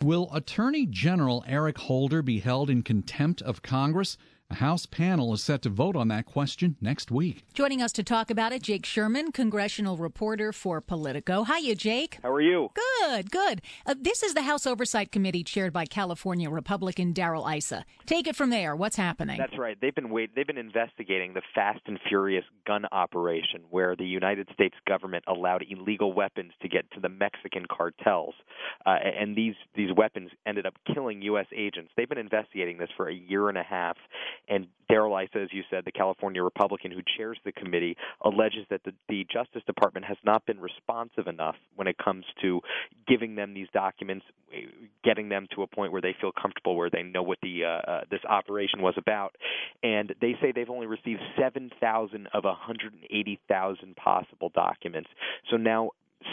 Will Attorney General Eric Holder be held in contempt of Congress? A House panel is set to vote on that question next week. Joining us to talk about it, Jake Sherman, congressional reporter for Politico. Hiya, Jake. How are you? Good. This is the House Oversight Committee chaired by California Republican Darrell Issa. Take it from there. What's happening? That's right. They've been investigating the Fast and Furious gun operation where the United States government allowed illegal weapons to get to the Mexican cartels. And these weapons ended up killing U.S. agents. They've been investigating this for a year and a half. And Darrell Issa, as you said, the California Republican who chairs the committee, alleges that the Justice Department has not been responsive enough when it comes to giving them these documents, getting them to a point where they feel comfortable, where they know what this operation was about. And they say they've only received 7,000 of 180,000 possible documents. So now,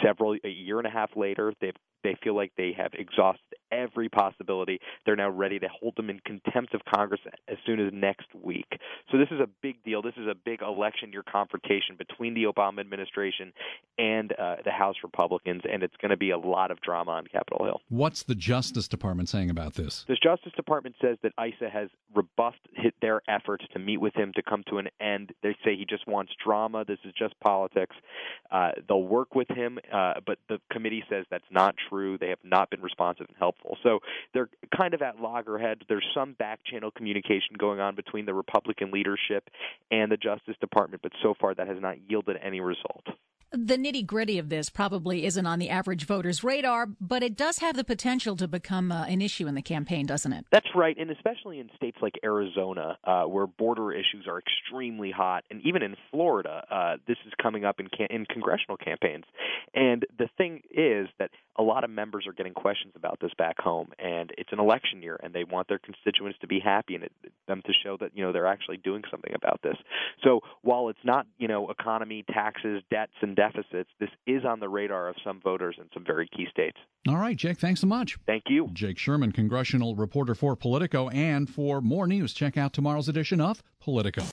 a year and a half later, they feel like they have exhausted every possibility. They're now ready to hold them in contempt of Congress as soon as next week. So this is a big deal. This is a big election year confrontation between the Obama administration and the House Republicans, and it's going to be a lot of drama on Capitol Hill. What's the Justice Department saying about this? The Justice Department says that Issa has rebuffed their efforts to meet with him to come to an end. They say he just wants drama. This is just politics. They'll work with him, but the committee says that's not true. They have not been responsive and helpful. So they're kind of at loggerheads. There's some back-channel communication going on between the Republican leadership and the Justice Department, but so far that has not yielded any result. The nitty-gritty of this probably isn't on the average voter's radar, but it does have the potential to become an issue in the campaign, doesn't it? That's right, and especially in states like Arizona, where border issues are extremely hot, and even in Florida, this is coming up in congressional campaigns. And the thing is that a lot of members are getting questions about this back home, and it's an election year, and they want their constituents to be happy and them to show that they're actually doing something about this. So while it's not economy, taxes, debts, and deficits, this is on the radar of some voters in some very key states. All right, Jake, thanks so much. Thank you. Jake Sherman, congressional reporter for Politico. And for more news, check out tomorrow's edition of Politico.